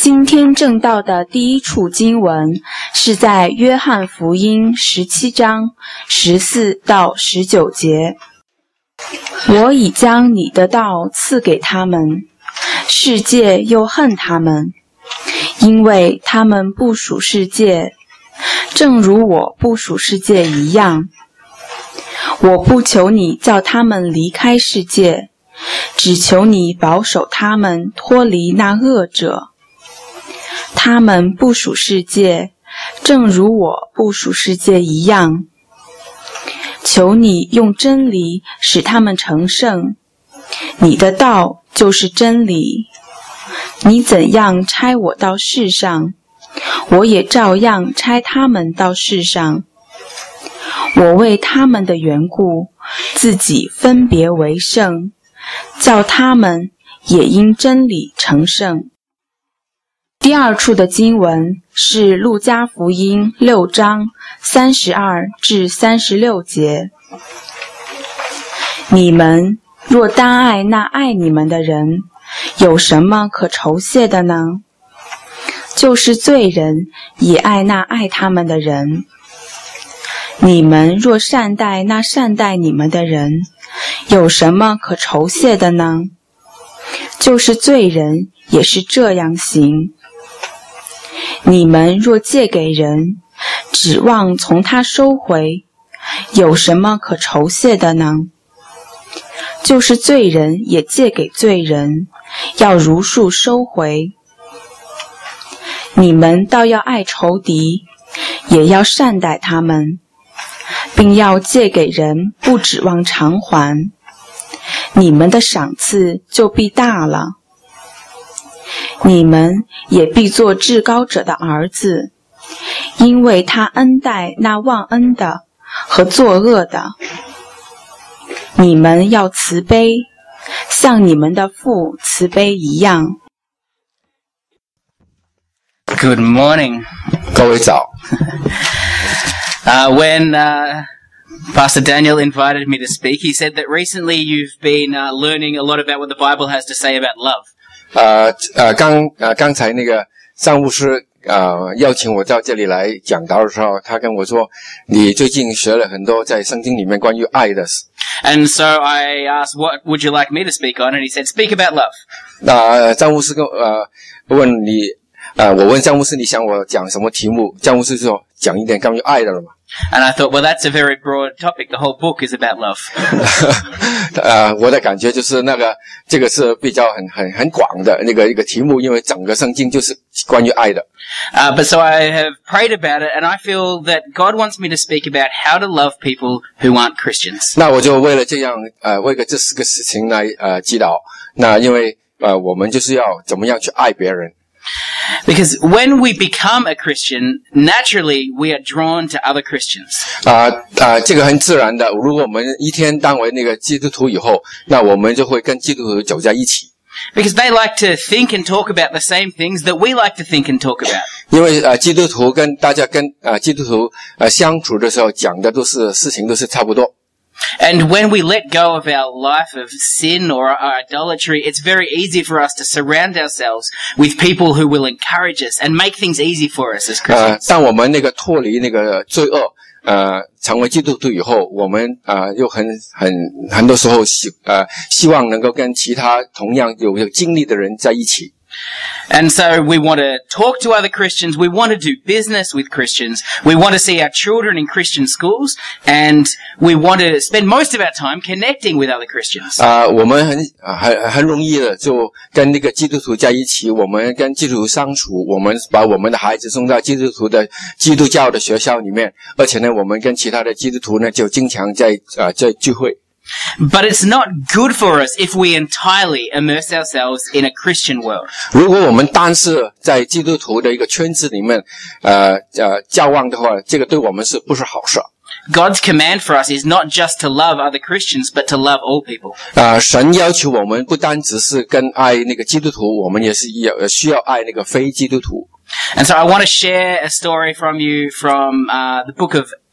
今天正道的第一处经文是在约翰福音17章14到19节。我已将你的道赐给他们，世界又恨他们，因为他们不属世界，正如我不属世界一样。我不求你叫他们离开世界，只求你保守他们脱离那恶者。他们不属世界，正如我不属世界一样。求你用真理使他们成圣，你的道就是真理。你怎样差我到世上，我也照样差他们到世上。我为他们的缘故，自己分别为圣，叫他们也因真理成圣。第二处的经文是路加福音6章32至36节。你们若单爱那爱你们的人，有什么可酬谢的呢？就是罪人也爱那爱他们的人。你们若善待那善待你们的人，有什么可酬谢的呢？就是罪人也是这样行。你们若借给人，指望从他收回，有什么可酬谢的呢？就是罪人也借给罪人，要如数收回。你们倒要爱仇敌，也要善待他们，并要借给人，不指望偿还，你们的赏赐就必大了。你们也必做至高者的儿子，因为他恩待那忘恩的和作恶的。你们要慈悲，像你们的父慈悲一样。 Good morning. 各位早。 When Pastor Daniel invited me to speak, he said that recently you've been learning a lot about what the Bible has to say about love. 刚才那个张牧师邀请我到这里来讲道的时候，他跟我说，你最近学了很多在圣经里面关于爱的事。 And so I asked, what would you like me to speak on? And he said, speak about love. 张牧师问你，我问张牧师你想我讲什么题目？张牧师说讲一点关于爱的了嘛。 And I thought, well, that's a very broad topic. The whole book is about love. 我的感觉就是这个是比较很广的一个题目，因为整个圣经就是关于爱的。 But so I have prayed about it, and I feel that God wants me to speak about how to love people who aren't Christians. 那我就为了这样为了这4个事情来祈祷。那因为我们就是要怎么样去爱别人。 Because when we become a Christian, naturally we are drawn to other Christians. 这个很自然的。如果我们一天当为那个基督徒以后，那我们就会跟基督徒走在一起。 Because they like to think and talk about the same things that we like to think and talk about. 因为基督徒大家跟基督徒相处的时候讲的事情都是差不多。 And when we let go of our life of sin or our idolatry, it's very easy for us to surround ourselves with people who will encourage us and make things easy for us as Christians. 当我们脱离罪恶成为基督徒以后，我们又很多时候希望能够跟其他同样有经历的人在一起。 And so we want to talk to other Christians, we want to do business with Christians, we want to see our children in Christian schools, and we want to spend most of our time connecting with other Christians. 我们很容易的就跟那个基督徒在一起，我们跟基督徒相处，我们把我们的孩子送到基督教的学校里面，而且呢，我们跟其他的基督徒呢就经常在聚会。 But it's not good for us if we entirely immerse ourselves in a Christian world. 如果我们单是在基督徒的一个圈子里面交往的话，这个对我们是不是好事？ God's command for us is not just to love other Christians, but to love all people. 神要求我们不单只是跟爱那个基督徒，我们也是需要爱那个非基督徒。 And so I want to share a story from you from the book of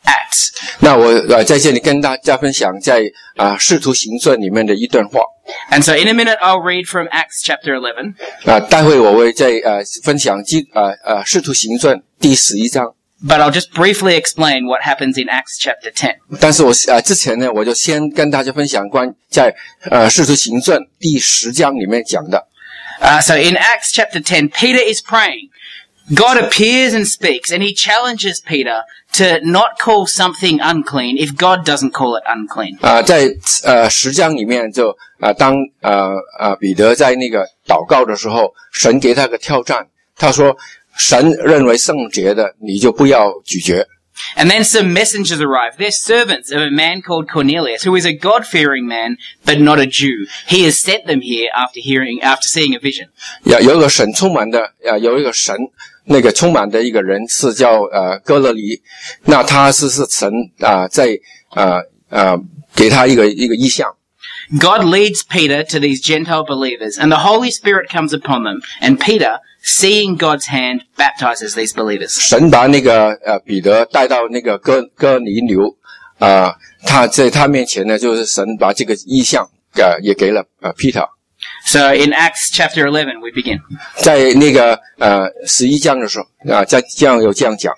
Acts. 那我在这里跟大家分享在使徒行传里面的一段话。 And so in a minute I'll read from Acts chapter 11. 待会我会再分享使徒行传第11章。 But I'll just briefly explain what happens in Acts chapter 10. 但是我之前呢，我就先跟大家分享在使徒行传第10章里面讲的。 So in Acts chapter 10, Peter is praying. God appears and speaks, and he challenges Peter to not call something unclean if God doesn't call it unclean. 在10章里面就当彼得在那个祷告的时候，神给他个挑战，他说神认为圣洁的，你就不要拒绝。 And then some messengers arrive. They're servants of a man called Cornelius, who is a God-fearing man, but not a Jew. He has sent them here after seeing a vision. 有一个神充满的有一个神那个充满的一个人是叫哥勒里，那他是神在给他一个意象。 God leads Peter to these Gentile believers, and the Holy Spirit comes upon them, and Peter, seeing God's hand, baptizes these believers. 神把那个彼得带到那个哥尼流他在他面前呢，就是神把这个意象也给了Peter。 So in Acts chapter 11 we begin. 在那个11章的时候在这样讲。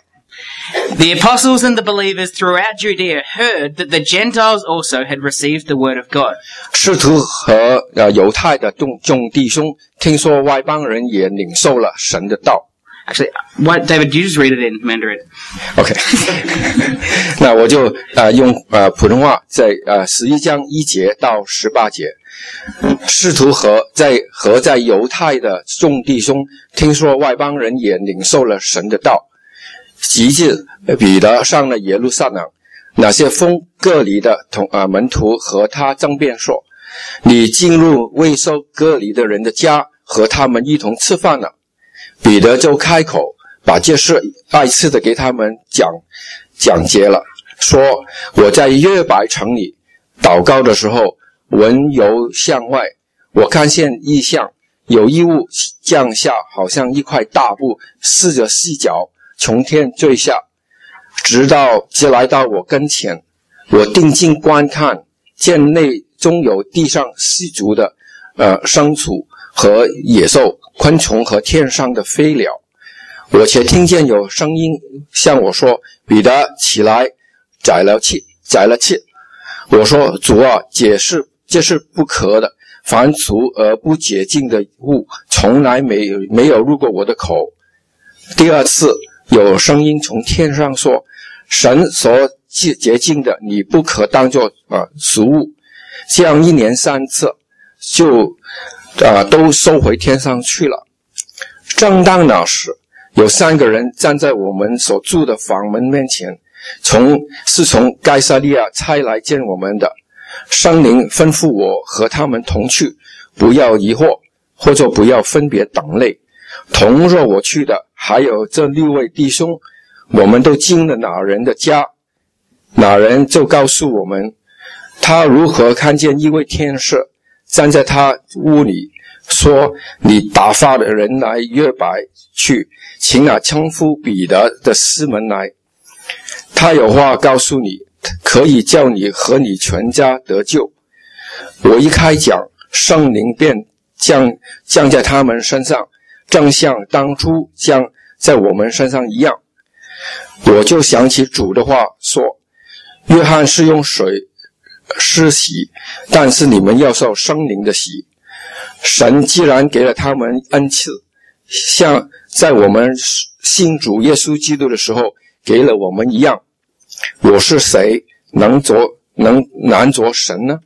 The apostles and the believers throughout Judea heard that the Gentiles also had received the word of God. 使徒和犹太的众弟兄听说外邦人也领受了神的道。 Actually, David, you just read it in Mandarin. OK 那我就用普通话在11章1节到18节。使徒和在犹太的众弟兄听说外邦人也领受了神的道，及至彼得上了耶路撒冷，那些奉割礼的门徒和他争辩说，你进入未受割礼的人的家，和他们一同吃饭了。彼得就开口把这事再次的给他们讲解了，说我在约伯城里祷告的时候，闻由向外，我看见异象，有异物降下，好像一块大布，四着细脚从天坠下，直来到我跟前。我定睛观看，见内中有地上四足的牲畜和野兽、昆虫和天上的飞鸟。我且听见有声音向我说，彼得起来，宰了去。我说，主啊，这是不可的，凡俗而不洁净的物从来没有入过我的口。第二次有声音从天上说，神所洁净的你不可当作俗物。这样一连3次就都收回天上去了。正当那时，有3个人站在我们所住的房门面前，是从该撒利亚差来见我们的。圣灵吩咐我和他们同去，不要疑惑，或者不要分别等类。同着我去的还有这6位弟兄，我们都进了那人的家。那人就告诉我们，他如何看见一位天使站在他屋里，说，你打发的人来约伯去，请那称呼彼得的西门来，他有话告诉你，可以叫你和你全家得救。我一开讲，圣灵便降在他们身上，正像当初降在我们身上一样。我就想起主的话说，约翰是用水施洗，但是你们要受圣灵的洗。神既然给了他们恩赐，像在我们信主耶稣基督的时候给了我们一样，我是谁能难着神呢？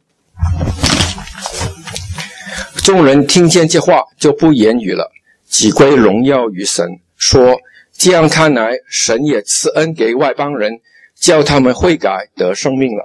众人听见这话就不言语了，只归荣耀于神，说，这样看来，神也赐恩给外邦人，叫他们悔改得生命了。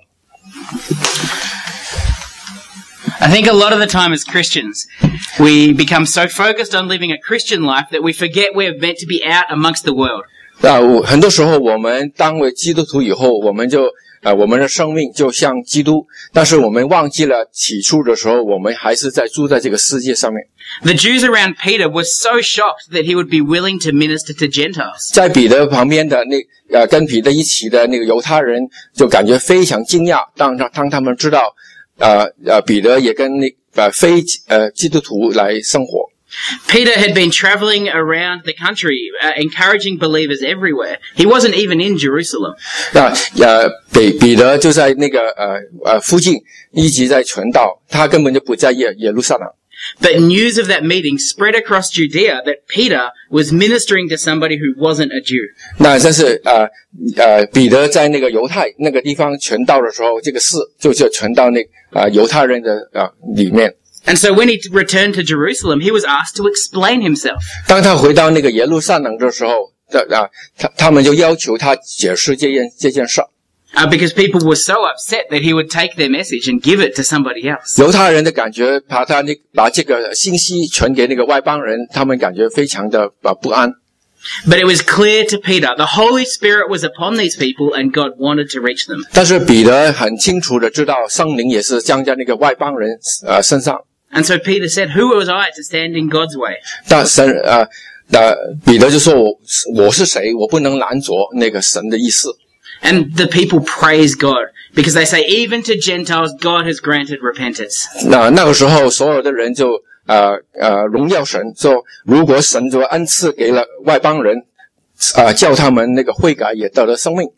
I think a lot of the time as Christians, we become so focused on living a Christian life that we forget we're meant to be out amongst the world. 很多时候我们当为基督徒以后，我们就我们的生命就像基督，但是我们忘记了起初的时候，我们还是在住在这个世界上面。 The Jews around Peter were so shocked that he would be willing to minister to Gentiles. 在彼得旁边的跟彼得一起的那个犹太人就感觉非常惊讶，当他们知道彼得也跟非基督徒来生活。 Peter had been traveling around the country, encouraging believers everywhere. He wasn't even in Jerusalem. 彼得就在那个附近一直在传道，他根本就不在耶路撒冷。 But news of that meeting spread across Judea that Peter was ministering to somebody who wasn't a Jew. 那这是彼得在那个犹太那个地方传道的时候，这个事就传到犹太人的里面。 And so when he returned to Jerusalem, he was asked to explain himself. 当他回到那个耶路撒冷的时候，他们就要求他解释这件事。 Because people were so upset that he would take their message and give it to somebody else. 犹太人的感觉把这个信息传给那个外邦人，他们感觉非常的不安。 But it was clear to Peter, the Holy Spirit was upon these people and God wanted to reach them. 但是彼得很清楚的知道，圣灵也是降在那个外邦人身上。 And so Peter said, "Who was I to stand in God's way?" 但彼得就说我是谁？我不能拦阻那个神的意思。 And the people praise God because they say, even to Gentiles, God has granted repentance. 那个时候，所有的人就荣耀神，说如果神就恩赐给了外邦人，叫他们那个悔改，也得了生命。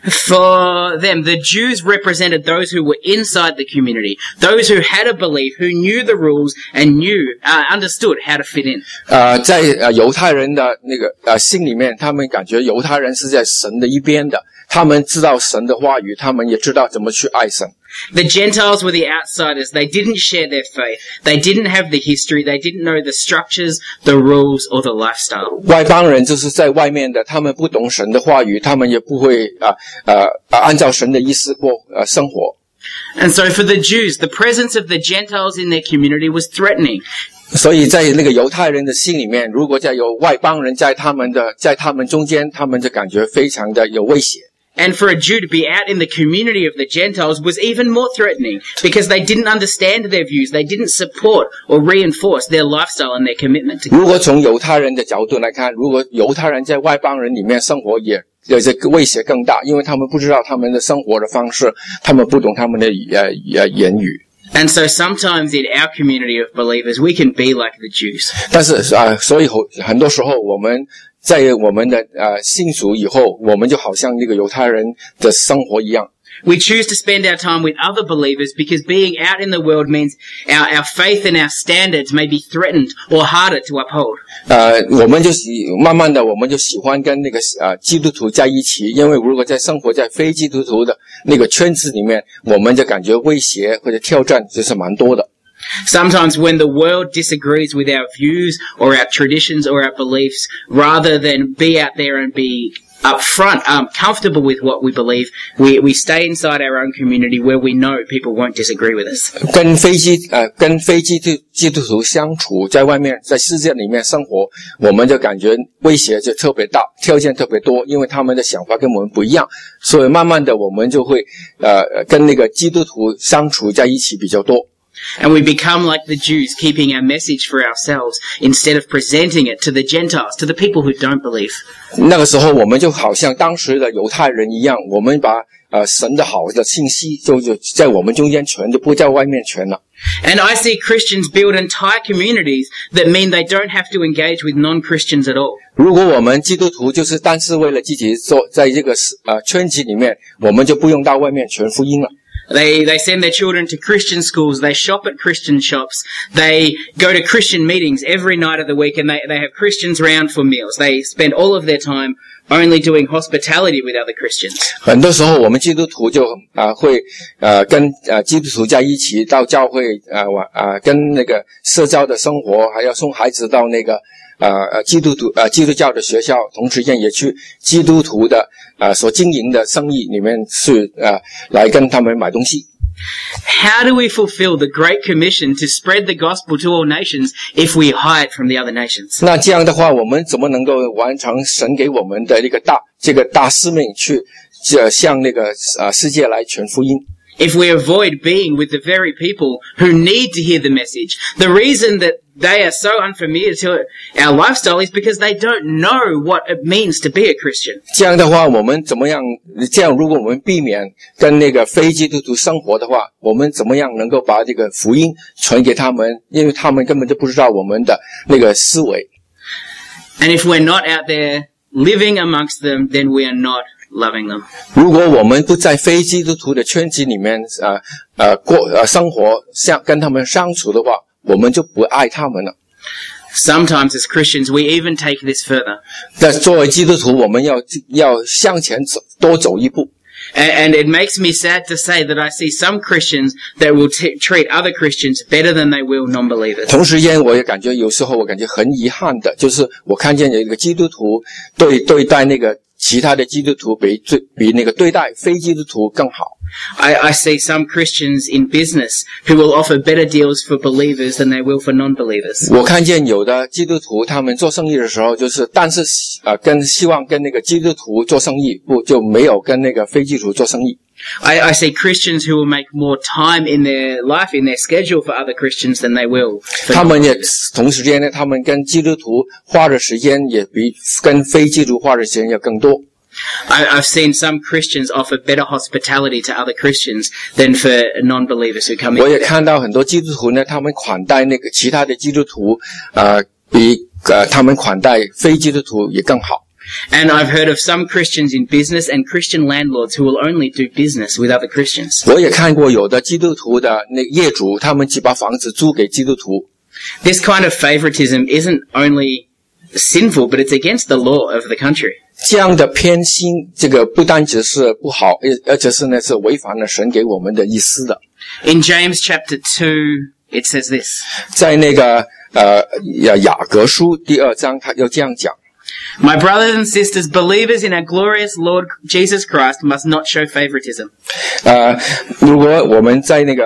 For them, the Jews represented those who were inside the community, those who had a belief, who knew the rules and understood how to fit in. 在犹太人的那个心里面，他们感觉犹太人是在神的一边的，他们知道神的话语，他们也知道怎么去爱神。 The Gentiles were the outsiders. They didn't share their faith. They didn't have the history. They didn't know the structures, the rules, or the lifestyle. 外邦人就是在外面的，他们不懂神的话语，他们也不会按照神的意思过生活。 And so for the Jews, the presence of the Gentiles in their community was threatening. 所以在那个犹太人的心里面，如果再有外邦人在他们中间，他们就感觉非常的有威胁。 And for a Jew to be out in the community of the Gentiles was even more threatening because they didn't understand their views. They didn't support or reinforce their lifestyle and their commitment to God. 如果从犹太人的角度来看，如果犹太人在外邦人里面生活，也这个威胁更大，因为他们不知道他们的生活的方式，他们不懂他们的言语。 And so sometimes in our community of believers, we can be like the Jews. 但是所以很多时候我们在我们的信主以后，我们就好像那个犹太人的生活一样。 We choose to spend our time with other believers because being out in the world means our faith and our standards may be threatened or harder to uphold. 我们就慢慢的我们就喜欢跟那个基督徒在一起，因为如果在生活在非基督徒的那个圈子里面，我们就感觉威胁或者挑战就是蛮多的。 Sometimes when the world disagrees with our views or our traditions or our beliefs, rather than be out there and be up front, comfortable with what we believe, we stay inside our own community where we know people won't disagree with us. 跟非基督徒相处，在外面在世界里面生活，我们就感觉威胁就特别大，条件特别多，因为他们的想法跟我们不一样，所以慢慢的我们就会跟那个基督徒相处在一起比较多。 And we become like the Jews, keeping our message for ourselves instead of presenting it to the Gentiles, to the people who don't believe. 那个时候我们就好像当时的犹太人一样，我们把神的好的信息就在我们中间传，就不在外面传了。 And I see Christians build entire communities that mean they don't have to engage with non-Christians at all. 如果我们基督徒就是单是为了自己做，在这个圈子里面，我们就不用到外面传福音了。 They send their children to Christian schools, they shop at Christian shops, they go to Christian meetings every night of the week, and they have Christians round for meals. They spend all of their time only doing hospitality with other Christians. 很多时候我们基督徒就会跟基督徒在一起到教会跟那个社交的生活，还要送孩子到那个基督教的学校，同时间也去基督徒的所经营的生意里面去来跟他们买东西。 How do we fulfill the Great Commission to spread the gospel to all nations if we hide from the other nations? 那这样的话，我们怎么能够完成神给我们的这个大使命，去向那个世界来传福音。 If we avoid being with the very people who need to hear the message, the reason that they are so unfamiliar to our lifestyle is because they don't know what it means to be a Christian. 这样的话，我们怎么样？这样，如果我们避免跟那个非基督徒生活的话，我们怎么样能够把这个福音传给他们？因为他们根本就不知道我们的那个思维。 And if we're not out there living amongst them, then we are not loving them. 如果我们不在非基督徒的圈子里面生活，跟他们相处的话，我们就不爱他们了。 Sometimes as Christians, we even take this further. 但作为基督徒，我们要向前多走一步。 And it makes me sad to say that I see some Christians that will treat other Christians better than they will non-believers. 同时间，我也感觉有时候我感觉很遗憾的，就是我看见有一个基督徒对待那个其他的基督徒比那个对待非基督徒更好。 I see some Christians in business who will offer better deals for believers than they will for non-believers. 我看见有的基督徒他们做生意的时候，但是希望跟那个基督徒做生意，就没有跟那个非基督徒做生意。 I see Christians who will make more time in their life, in their schedule for other Christians than they will for 他们也同时间呢，他们跟基督徒花的时间也比跟非基督徒花的时间要更多。 I've seen some Christians offer better hospitality to other Christians than for non-believers who come in. 我也看到很多基督徒呢，他们款待那个其他的基督徒，比他们款待非基督徒也更好。 And I've heard of some Christians in business and Christian landlords who will only do business with other Christians. 我也看过有的基督徒的那个业主，他们只把房子租给基督徒。 This kind of favoritism isn't only sinful, but it's against the law of the country. 这样的偏心，这个不单只是不好，而且是违反了神给我们的意思的。 In James chapter 2, it says this. 在那个雅各书第2章，他又这样讲。 My brothers and sisters, believers in our glorious Lord Jesus Christ must not show favoritism. 如果我们在那个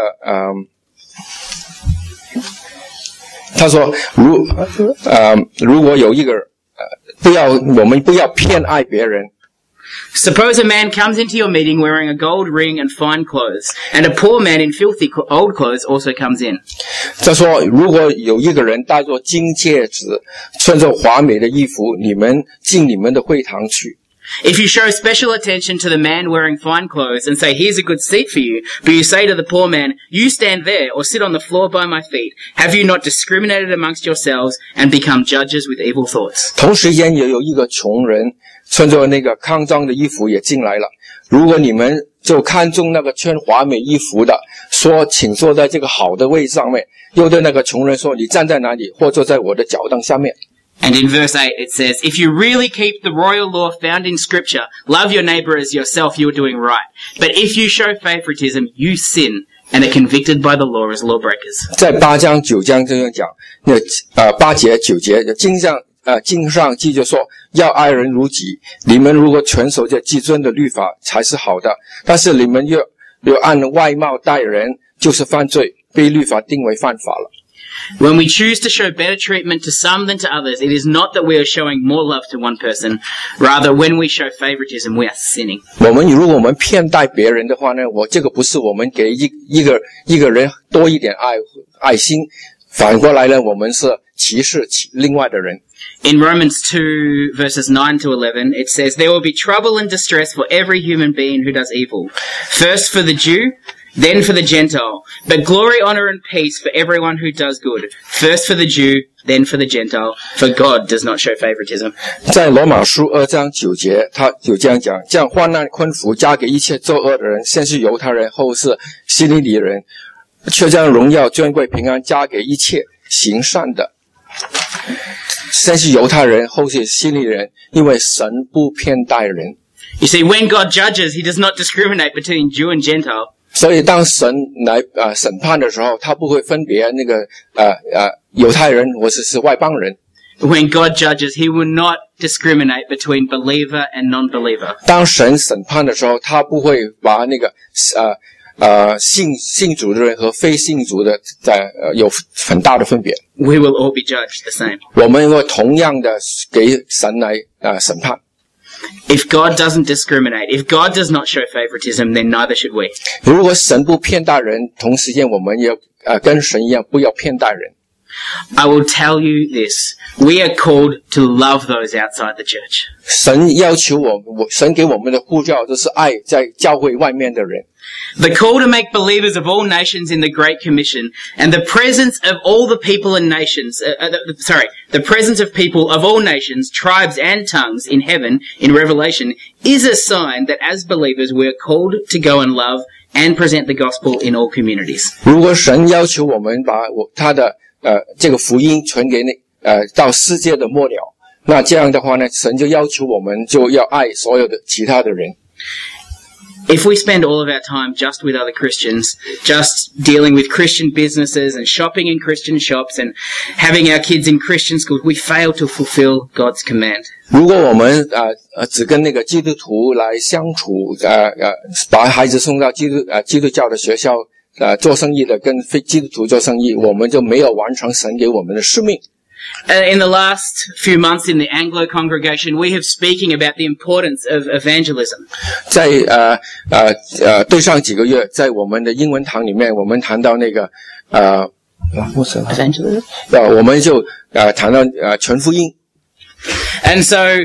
他说如果有一个我们不要偏爱别人。 Suppose a man comes into your meeting wearing a gold ring and fine clothes, and a poor man in filthy old clothes also comes in. 他说，如果有一个人戴着金戒指，穿着华美的衣服，你们进你们的会堂去。 If you show special attention to the man wearing fine clothes and say, here's a good seat for you, but you say to the poor man, you stand there or sit on the floor by my feet, have you not discriminated amongst yourselves and become judges with evil thoughts? 同时间也有一个穷人穿着那个康庄的衣服也进来了，如果你们就看中那个穿华美衣服的，说请坐在这个好的位置上面，又对那个穷人说，你站在哪里，或坐在我的脚凳下面。 And in verse 8 it says, if you really keep the royal law found in Scripture, love your neighbour as yourself, you are doing right. But if you show favoritism, you sin and are convicted by the law as lawbreakers. 在8章9章这样讲，那8节9节经上记着说，要爱人如己。你们如果全守着基尊的律法才是好的，但是你们又按外貌待人，就是犯罪，被律法定为犯法了。 When we choose to show better treatment to some than to others, it is not that we are showing more love to one person. Rather, when we show favoritism, we are sinning. 如果我们偏待别人的话呢，这个不是我们给一个人多一点爱心，反过来呢，我们是歧视另外的人。 In Romans 2 verses 9 to 11, it says, there will be trouble and distress for every human being who does evil. First for the Jew, then for the Gentile. But glory, honor, and peace for everyone who does good. First for the Jew, then for the Gentile. For God does not show favoritism. 在罗马书2章9节，他有这样讲，将患难困苦加给一切作恶的人，先是犹太人，后是希利尼人，却将荣耀、尊贵、平安加给一切行善的。先是犹太人，后是希利尼人，因为神不偏待人。 You see, when God judges, He does not discriminate between Jew and Gentile. 所以当神来审判的时候，他不会分别那个犹太人或者是外邦人。 When God judges, He will not discriminate between believer and non-believer. 当神审判的时候，他不会把那个信主的人和非信主的有很大的分别。 We will all be judged the same. 我们会同样的给神来审判。 If God doesn't discriminate, if God does not show favoritism, then neither should we. 如果神不偏待人，同时间我们要跟神一样，不要偏待人。 I will tell you this. We are called to love those outside the church. 神要求神给我们的呼召就是爱在教会外面的人。 The call to make believers of all nations in the Great Commission and the presence of all the people and nations, the presence of people of all nations, tribes and tongues in heaven in Revelation is a sign that as believers we are called to go and love and present the gospel in all communities. 如果神要求我们把他的这个福音传给到世界的末了，那这样的话呢，神就要求我们就要爱所有的其他的人。 If we spend all of our time just with other Christians, just dealing with Christian businesses and shopping in Christian shops and having our kids in Christian schools, we fail to fulfill God's command. 如果我们只跟那个基督徒来相处，把孩子送到基督教的学校做生意的，跟非基督徒做生意，我们就没有完成神给我们的使命。 In the last few months in the Anglo congregation, we have speaking about the importance of evangelism. 在对上几个月，在我们的英文堂里面，我们谈到那个 Evangelism? 我们就谈到全福音。 And so,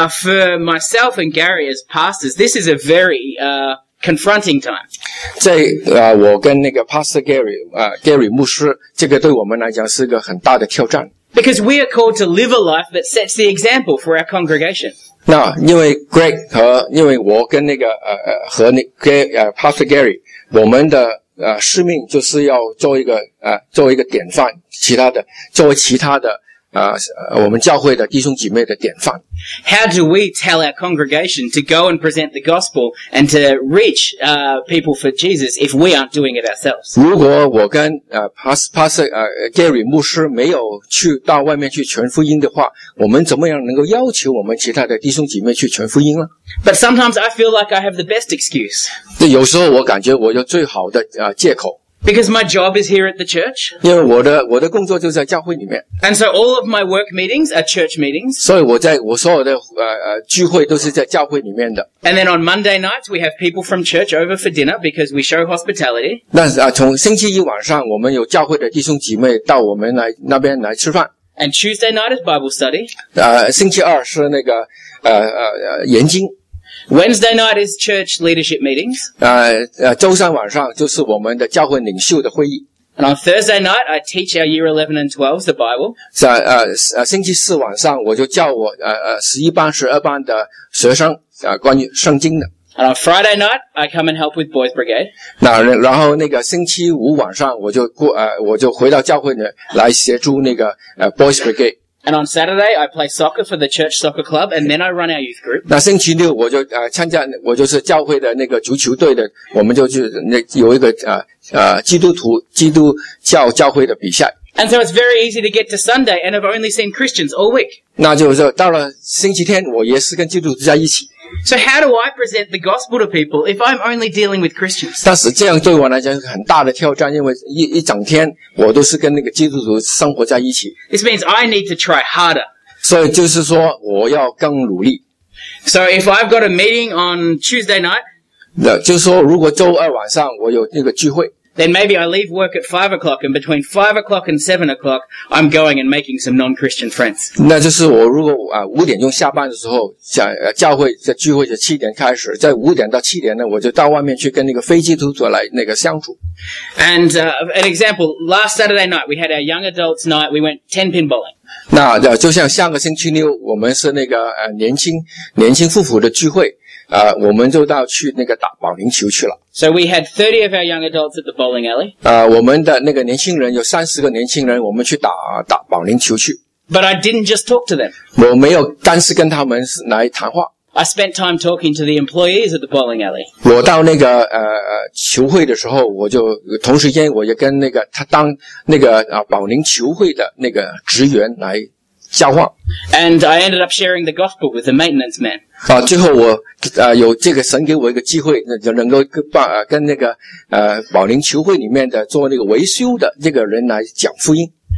for myself and Gary as pastors, this is a very confronting time. 在我跟那个 Pastor Gary 牧师，这个对我们来讲是个很大的挑战。 Because we are called to live a life that sets the example for our congregation. 那因为 Greg 因为我跟那个和那个Pastor Gary， 我们的使命就是要做一个典范，作为其他的我们教会的弟兄姐妹的典范。 How do we tell our congregation to go and present the gospel and to reach people for Jesus if we aren't doing it ourselves? 如果我跟Pastor Gary 牧师没有到外面去传福音的话，我们怎么样能够要求我们其他的弟兄姐妹去传福音呢？ But sometimes I feel like I have the best excuse. 有时候我感觉我有最好的借口。 Because my job is here at the church. 因为我的工作就在教会里面。 And so all of my work meetings are church meetings. 所以我所有的聚会都是在教会里面的。 And then on Monday nights we have people from church over for dinner because we show hospitality. 那从星期一晚上，我们有教会的弟兄姐妹到我们那边来吃饭。 And Tuesday night is Bible study. 星期二是那个研经。 Wednesday night is church leadership meetings. 周三晚上就是我们的教会领袖的会议。 And on Thursday night, I teach our Year 11 and 12s the Bible. 星期四晚上我就教我11班、12班的学生关于圣经的。 And on Friday night, I come and help with Boys Brigade. 然后那个星期五晚上我就回到教会呢来协助那个Boys Brigade。 And on Saturday, I play soccer for the church soccer club, and then I run our youth group. 那星期六我就我就是教会的那个足球队的，我们就有一个基督教会的比赛。 And so it's very easy to get to Sunday and I've only seen Christians all week. 那就是到了星期天，我也是跟基督徒在一起。 So how do I present the gospel to people if I'm only dealing with Christians? 但是这样对我来讲是很大的挑战，因为一整天我都是跟那个基督徒生活在一起。 This means I need to try harder. 所以就是说我要更努力。 So if I've got a meeting on Tuesday night, 就是说如果周二晚上我有那个聚会。 Then maybe I leave work at 5 o'clock and between 5 o'clock and 7 o'clock, I'm going and making some non-Christian friends. 那就是我如果5点钟下班的时候，教会的聚会就7点开始，在5点到7点呢，我就到外面去跟那个非基督徒来那个相处。 And an example, last Saturday night we had our young adults night. We went 10-pin bowling. 那就像上个星期六，我们是那个年轻夫妇的聚会。我们就去那个打保龄球去了。 So we had 30 of our young adults at the bowling alley. 我们的那个年轻人有30个年轻人，我们去打保龄球去。 But I didn't just talk to them. 我没有单是跟他们来谈话。 I spent time talking to the employees at the bowling alley. 我到那个球会的时候，我就同时间我也跟那个他当那个保龄球会的那个职员来交换。 And I ended up sharing the gospel with the maintenance man. 最后我有这个神给我一个机会，就能够跟那个保龄球会里面的做那个维修的这个人来讲福音。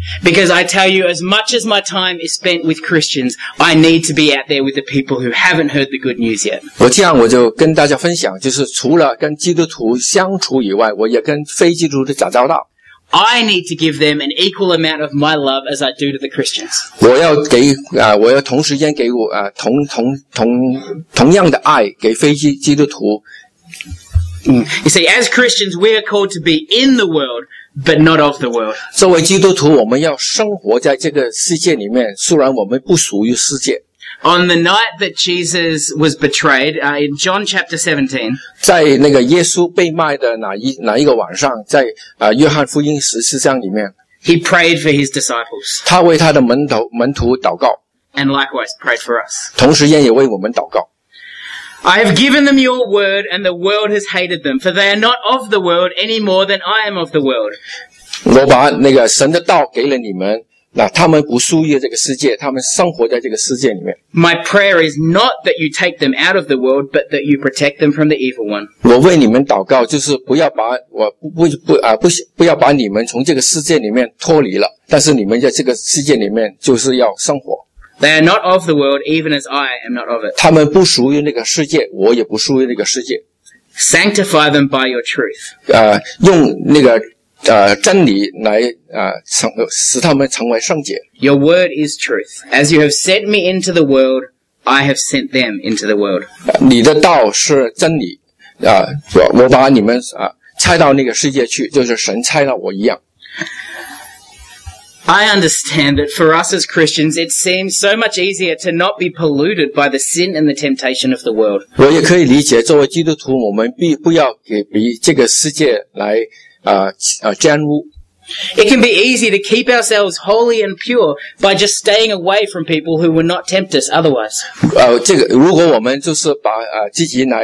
Because I tell you, as much as my time is spent with Christians, I need to be out there with the people who haven't heard the good news yet. 我就跟大家分享，就是除了跟基督徒相处以外，我也跟非基督徒打交道。 I need to give them an equal amount of my love as I do to the Christians. 我要同时间给同样的爱给非基督徒。 You see, as Christians, we are called to be in the world, but not of the world. 作为基督徒，我们要生活在这个世界里面，虽然我们不属于世界。 On the night that Jesus was betrayed, in John chapter 17, 在那个耶稣被卖的哪一个晚上，在约翰福音14章里面 he prayed for his disciples 他为他的门徒祷告， and likewise prayed for us. 同时间也为我们祷告。 I have given them your word, and the world has hated them, for they are not of the world any more than I am of the world. 我把那个神的道给了你们，那他们不属于这个世界，他们生活在这个世界里面。 My prayer is not that you take them out of the world, but that you protect them from the evil one. 我为你们祷告，就是不要把你们从这个世界里面脱离了，但是你们在这个世界里面就是要生活。 They are not of the world, even as I am not of it. 他们不属于那个世界，我也不属于那个世界。 Sanctify them by your truth. 用那个真理来使他们成为圣洁。 Your word is truth. As you have sent me into the world, I have sent them into the world. 你的道是真理我把你们差到那个世界去，就是神差到我一样。 I understand that for us as Christians, it seems so much easier to not be polluted by the sin and the temptation of the world. 我也可以理解，作为基督徒，我们不要给这个世界来沾污。 It can be easy to keep ourselves holy and pure by just staying away from people who will not tempt us otherwise. 如果我们就是把自己来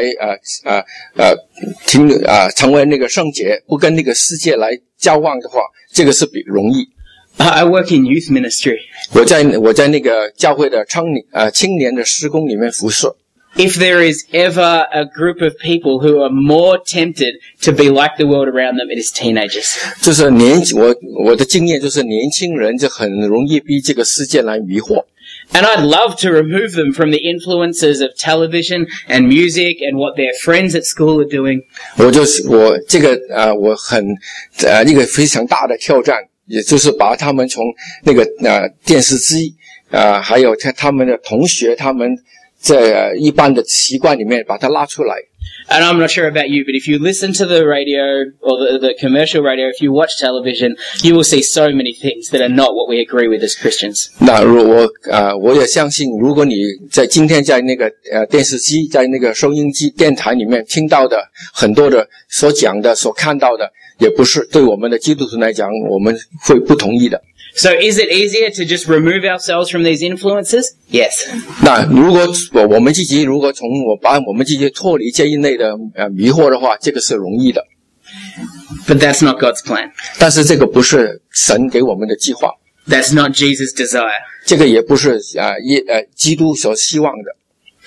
成为那个圣洁，不跟那个世界来交往的话，这个是比容易。 I work in youth ministry. 我在那个教会的青年的施工里面服侍。 If there is ever a group of people who are more tempted to be like the world around them, it is teenagers. 就是我的经验就是年轻人就很容易被这个世界来迷惑。 And I'd love to remove them from the influences of television and music and what their friends at school are doing. 我很一个非常大的挑战，也就是把他们从那个电视机还有他们的同学他们在一般的习惯里面把它拉出来。 And I'm not sure about you, but if you listen to the radio or the commercial radio, if you watch television, you will see so many things that are not what we agree with as Christians. 那我也相信，如果你今天在那个电视机、在那个收音机、电台里面听到的很多的所讲的、所看到的，也不是对我们的基督徒来讲，我们会不同意的。 So is it easier to just remove ourselves from these influences? Yes. 那如果我们自己把我们自己脱离这一类的迷惑的话，这个是容易的。 But that's not God's plan. 但是这个不是神给我们的计划。 That's not Jesus' desire. 这个也不是基督所希望的。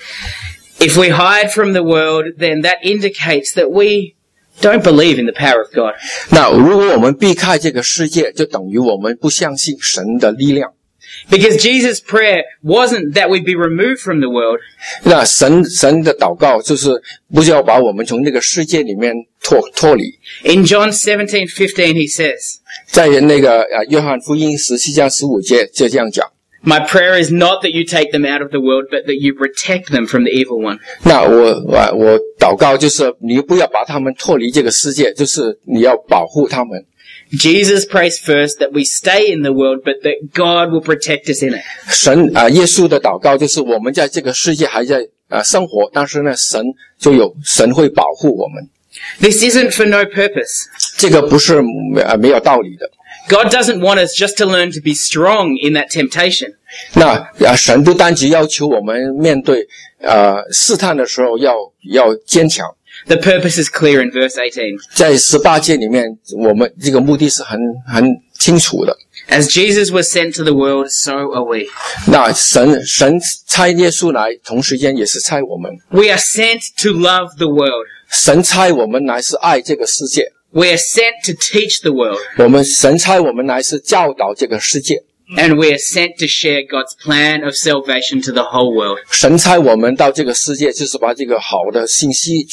If we hide from the world, then that indicates that we don't believe in the power of God. 那如果我们避开这个世界，就等于我们不相信神的力量。 Because Jesus' prayer wasn't that we be removed from the world. 那神的祷告就是不是要把我们从那个世界里面脱离。 In John 17:15 he says, 在那个约翰福音17章15节就这样讲。 My prayer is not that you take them out of the world, but that you protect them from the evil one. 那我祷告就是你不要把他们脱离这个世界，就是你要保护他们。 Jesus prays first that we stay in the world, but that God will protect us in it. 耶稣的祷告就是我们在这个世界还在生活，但是呢神会保护我们。 This isn't for no purpose. 这个不是没有道理的。 God doesn't want us just to learn to be strong in that temptation. 那神不单只要求我们面对试探的时候要坚强。 The purpose is clear in verse 18. 在18节里面，我们这个目的是很清楚的。 As Jesus was sent to the world, so are we. 那神差耶稣来，同时间也是差我们。 We are sent to love the world. 神差我们来是爱这个世界。 We are sent to teach the world. 我们神差我们来是教导这个世界， And we are sent to share God's plan of salvation to the whole world. 神差我们到这个世界，就是把这个好的信息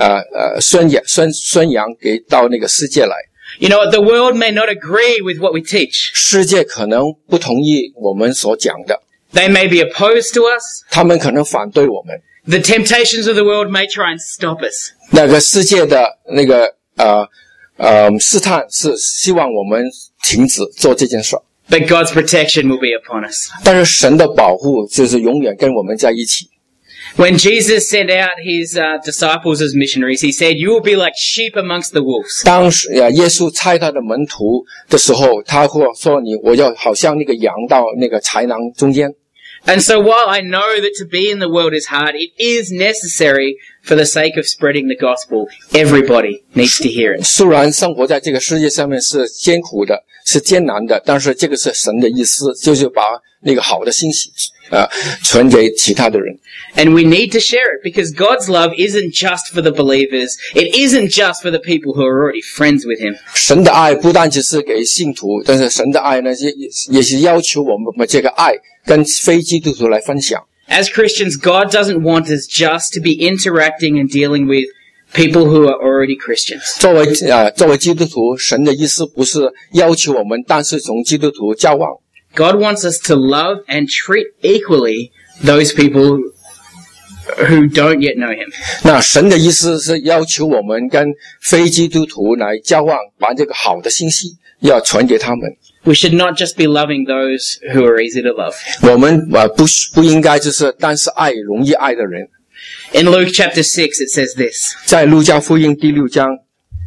宣扬给到那个世界来。 You know what? The world may not agree with what we teach. 世界可能不同意我们所讲的， They may be opposed to us. 他们可能反对我们。 The temptations of the world may try and stop us. 那个世界的那个试探是希望我们停止做这件事， But God's protection will be upon us. 但是神的保护就是永远跟我们在一起。 When Jesus sent out his disciples as missionaries, he said, "You will be like sheep amongst the wolves." 当时耶稣差他的门徒的时候，他会说我要好像那个羊到那个豺狼中间。 And so while I know that to be in the world is hard, it is necessary for the sake of spreading the gospel. Everybody needs to hear it. 虽然生活在这个世界上面是艰苦的，是艰难的，但是这个是神的意思，就是把那个好的信息传给其他的人。 And we need to share it because God's love isn't just for the believers. It isn't just for the people who are already friends with him. 神的爱不单只是给信徒，但是神的爱呢，也是要求我们把这个爱跟非基督徒来分享。 As Christians, God doesn't want us just to be interacting and dealing with people who are already Christians. 作为基督徒，神的意思不是要求我们，但是从基督徒交往。 God wants us to love and treat equally those people who don't yet know him. 那神的意思是要求我们跟非基督徒来交往，把这个好的信息要传给他们。 We should not just be loving those who are easy to love. 我们不应该就是单是爱容易爱的人。 In Luke chapter 6, it says this. 在路加福音第6章，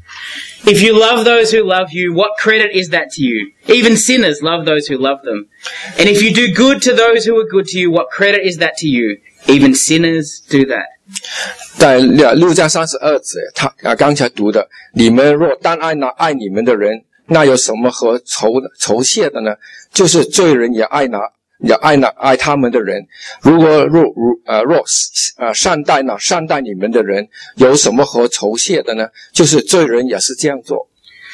If you love those who love you, what credit is that to you? Even sinners love those who love them. And if you do good to those who are good to you, what credit is that to you? Even sinners do that. 在6章32节，他刚才读的，你们若单爱那爱你们的人，那有什么和酬谢的呢？就是罪人也爱他们的人。如果善待那善待你们的人，有什么和酬谢的呢？就是罪人也是这样做。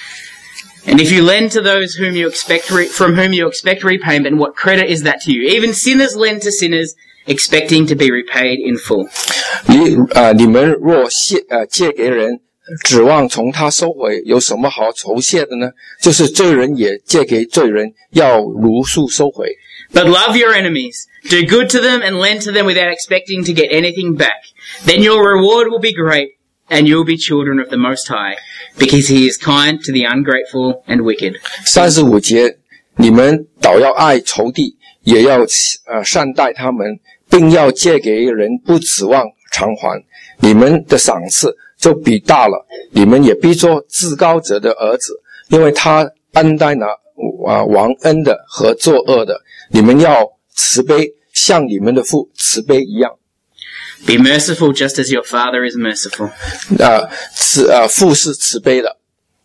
And if you lend to those from whom you expect repayment, what credit is that to you? Even sinners lend to sinners, expecting to be repaid in full. 你们若借给人，指望从他收回，有什么好酬谢的呢？就是罪人也借给罪人，要如数收回。 But love your enemies, do good to them and lend to them without expecting to get anything back. Then your reward will be great, and you will be children of the Most High, because he is kind to the ungrateful and wicked. 35节，你们倒要爱仇敌，也要善待他们，并要借给人，不指望偿还。你们的赏赐就比大了，你们也必做至高者的儿子，因为他恩待那忘恩的和作恶的。你们要慈悲，像你们的父慈悲一样。 Be merciful just as your Father is merciful. 父是慈悲的。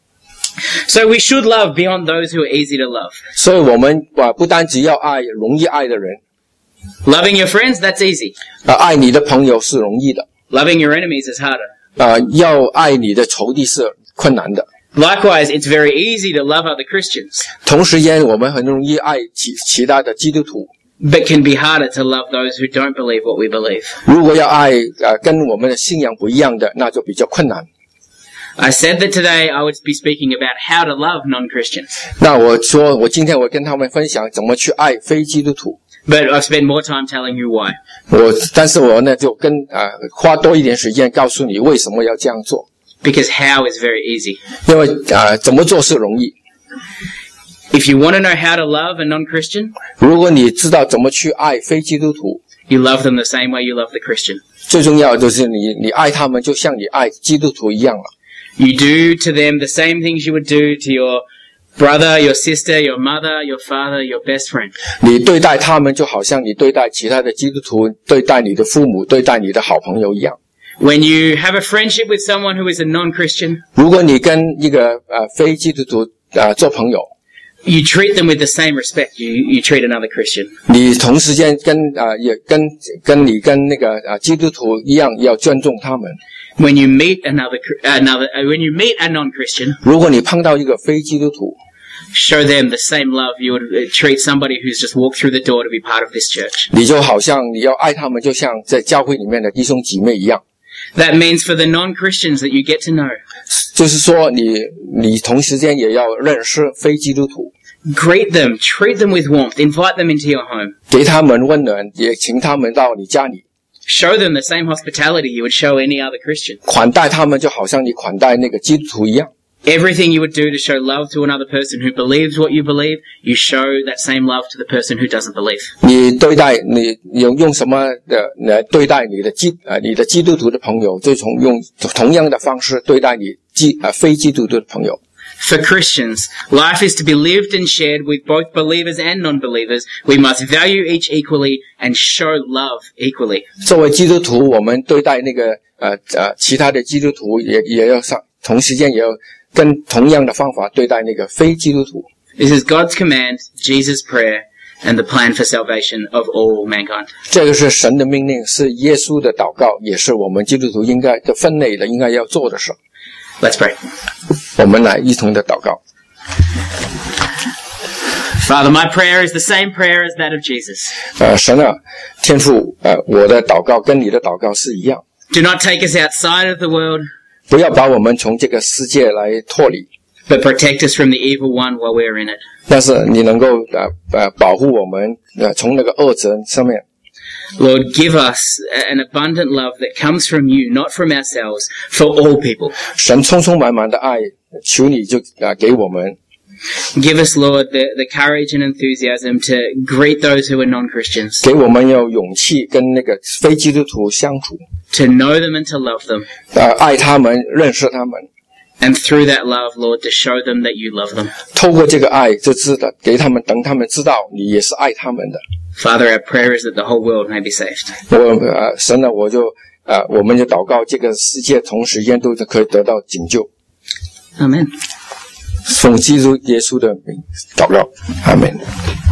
So we should love beyond those who are easy to love. 所以我们不单只要爱容易爱的人， Loving your friends, that's easy. 爱你的朋友是容易的。 Loving your enemies is harder. 要爱你的仇敌是困难的。 Likewise, it's very easy to love other Christians, 同时间，我们很容易爱其他的基督徒。 but can be harder to love those who don't believe what we believe. 如果要爱跟我们的信仰不一样的，那就比较困难。 I said that today I would be speaking about how to love non-Christians, 那我今天我跟他们分享怎么去爱非基督徒。 but I've spent more time telling you why. 但是我呢就花多一点时间告诉你为什么要这样做。 Because how is very easy. 因为怎么做是容易。 If you want to know how to love a non-Christian, 如果你知道怎么去爱非基督徒， you love them the same way you love the Christian. 最重要的就是你爱他们就像你爱基督徒一样了。 You do to them the same things you would do to your brother, your sister, your mother, your father, your best friend. 你对待他们就好像你对待其他的基督徒，对待你的父母，对待你的好朋友一样。 When you have a friendship with someone who is a non-Christian, 如果你跟一个非基督徒做朋友， you treat them with the same respect you treat another Christian. 你同时间也跟你跟那个基督徒一样，要尊重他们。 When you meet when you meet a non-Christian, 如果你碰到一个非基督徒， show them the same love you would treat somebody who's just walked through the door to be part of this church. 你就好像你要爱他们，就像在教会里面的弟兄姐妹一样。 That means for the non-Christians that you get to know, 就是说你同时间也要认识非基督徒， greet them, treat them with warmth, invite them into your home. 给他们温暖，也请他们到你家里， Show them the same hospitality you would show any other Christian. 款待他们就好像你款待那个基督徒一样。 Everything you would do to show love to another person who believes what you believe, you show that same love to the person who doesn't believe. 你对待你用什么的来对待你的基督徒的朋友，就用同样的方式对待你非基督徒的朋友。 For Christians, life is to be lived and shared with both believers and non-believers. We must value each equally and show love equally. 作为基督徒，我们对待那个其他的基督徒也要同时间也要跟同样的方法对待那个非基督徒。 This is God's command, Jesus' prayer, and the plan for salvation of all mankind. 这个是神的命令，是耶稣的祷告，也是我们基督徒应该的分内的应该要做的事。 Let's pray. 我们来一同的祷告。 Father, my prayer is the same prayer as that of Jesus. 神啊，天父，我的祷告跟你的祷告是一样。 Do not take us outside of the world, 不要把我们从这个世界来脱离， but protect us from the evil one while we're in it. 但是你能够保护我们从那个恶者上面。 Lord, give us an abundant love that comes from you, not from ourselves, for all people. 神充充满满的爱，求你就给我们。 Give us, Lord, the courage and enthusiasm to greet those who are non-Christians, 给我们有勇气跟那个非基督徒相处， to know them and to love them. 爱他们，认识他们。 And through that love, Lord, to show them that you love them. 透过这个爱，就知道给他们，等他们知道你也是爱他们的。 Father, our prayer is that the whole world may be saved. 神啊，我们就祷告，这个世界同时间都可以得到拯救。 Amen. 奉基督耶稣的名祷告，阿门。